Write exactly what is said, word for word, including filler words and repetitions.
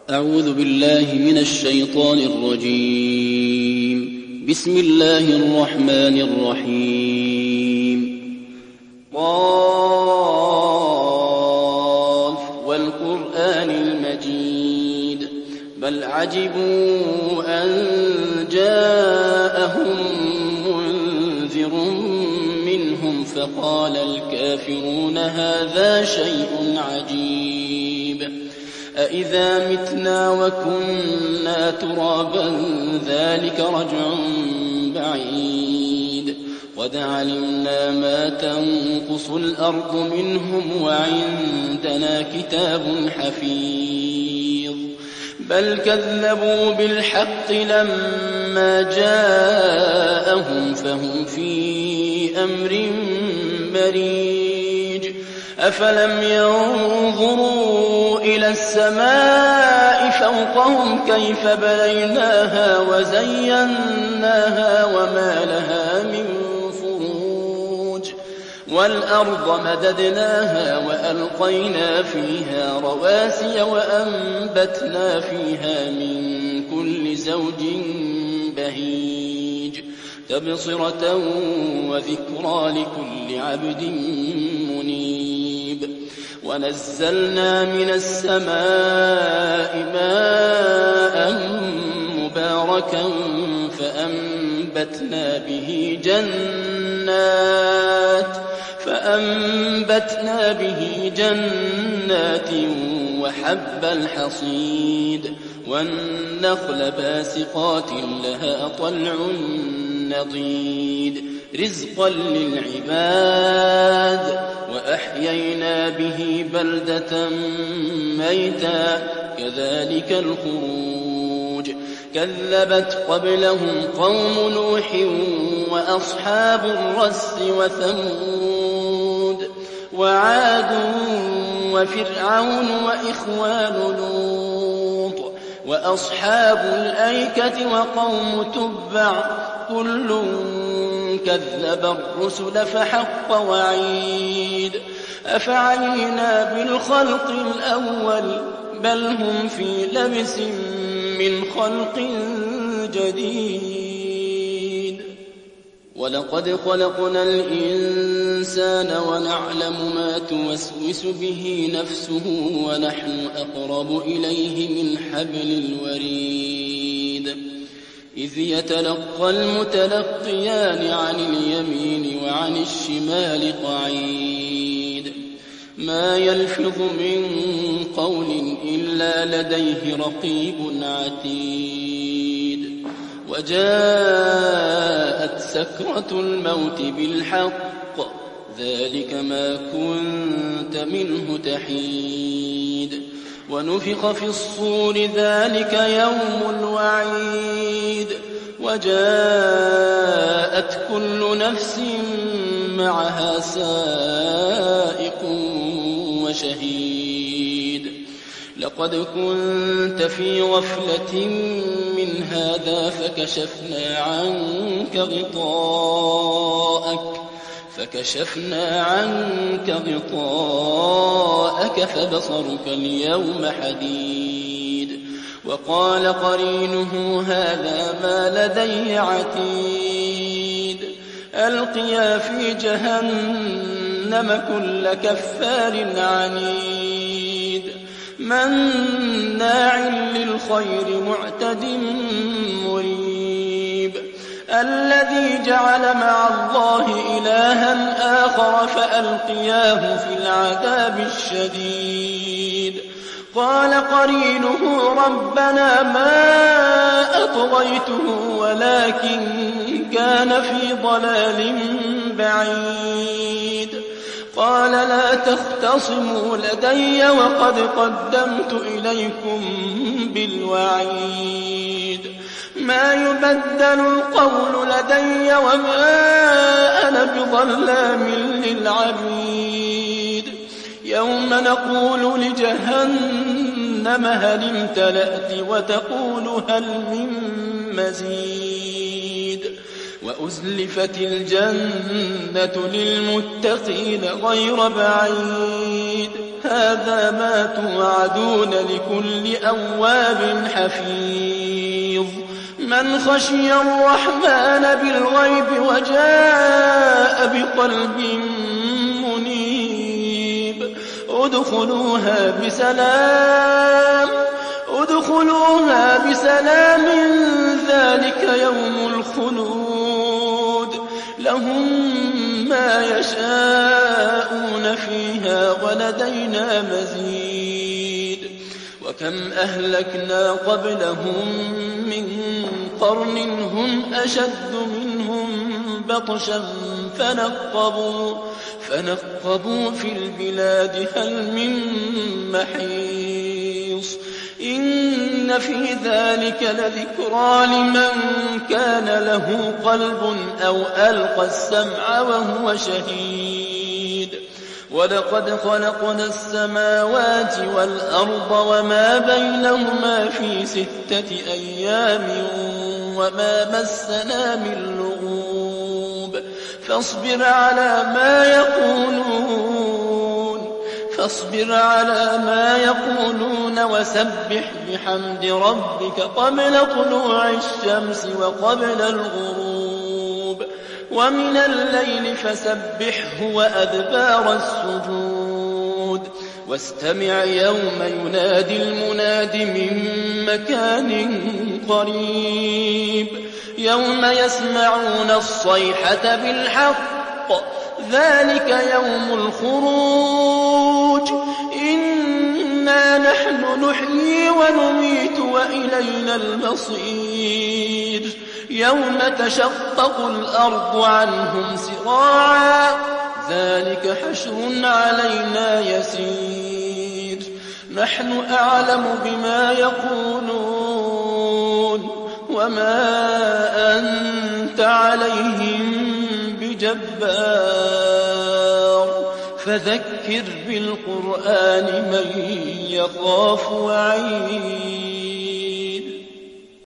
أعوذ بالله من الشيطان الرجيم. بسم الله الرحمن الرحيم. قاف والقرآن المجيد بل عجبوا أن جاءهم منذر منهم فقال الكافرون هذا شيء عجيب أإذا متنا وكنا ترابا ذلك رجع بعيد قد علمنا ما تنقص الأرض منهم وعندنا كتاب حفيظ بل كذبوا بالحق لما جاءهم فهم في أمر مريج أفلم ينظروا إلى السماء فوقهم كيف بنيناها وزيناها وما لها من فروج والأرض مددناها وألقينا فيها رواسي وأنبتنا فيها من كل زوج بهيج تبصرة وذكرى لكل عبد منيب ونزلنا من السماء ماء مباركا فأنبتنا به جنات فأنبتنا به جنات وحب الحصيد والنخل باسقات لها طلع نضيد رزقا للعباد وأحيينا به بلدة ميتا كذلك الخروج كذبت قبلهم قوم نوح وأصحاب الرس وثمود وعاد وفرعون وإخوان لوط وأصحاب الأيكة وقوم تبع كل كذب الرسل فحق وعيد أفعينا بالخلق الأول بل هم في لبس من خلق جديد ولقد خلقنا الإنسان ونعلم ما توسوس به نفسه ونحن أقرب إليه من حبل الوريد إذ يتلقى المتلقيان عن اليمين وعن الشمال قعيد ما يلفظ من قول إلا لديه رقيب عتيد وجاءت سكرة الموت بالحق ذلك ما كنت منه تحيد ونفخ في الصور ذلك يوم الوعيد وجاءت كل نفس معها سائق وشهيد لقد كنت في غفلة من هذا فكشفنا عنك غطاءك فكشفنا عنك غطاءك فبصرك اليوم حديد وقال قرينه هذا ما لدي عتيد ألقيا في جهنم كل كفار عنيد مناع للخير معتد مريب الذي جعل مع الله إلها آخر فألقياه في العذاب الشديد قال قرينه ربنا ما أطغيته ولكن كان في ضلال بعيد قال لا تختصموا لدي وقد قدمت إليكم بالوعيد ما يبدل القول لدي وما أنا بظلام للعبيد يوم نقول لجهنم هل امتلأت وتقول هل من مزيد وأزلفت الجنة للمتقين غير بعيد هذا ما توعدون لكل أواب حفيظ من خشي الرحمن بالغيب وجاء بقلب منيب ادخلوها بسلام ادخلوها بسلام ذلك يوم الخلود لهم ما يشاءون فيها ولدينا مزيد وكم أهلكنا قبلهم من قرن هم أشد منهم بطشا فنقبوا, فنقبوا في البلاد هل من محيص إن في ذلك لذكرى لمن كان له قلب أو ألقى السمع وهو شهيد ولقد خلقنا السماوات والأرض وما بينهما في ستة أيام وما مسنا من لغوب فاصبر على ما يقولون فاصبر على ما يقولون وسبح بحمد ربك قبل طلوع الشمس وقبل الغروب ومن الليل فسبحه وأدبار السجود واستمع يوم ينادي المناد من مكان قريب يوم يسمعون الصيحة بالحق ذلك يوم الخروج إنا نحن نحيي ونميت وإلينا المصير يوم تشقق الأرض عنهم سراعا ذلك حشر علينا يسير نحن أعلم بما يقولون وما أنت عليهم بجبار فذكر بالقرآن من يخاف وعيد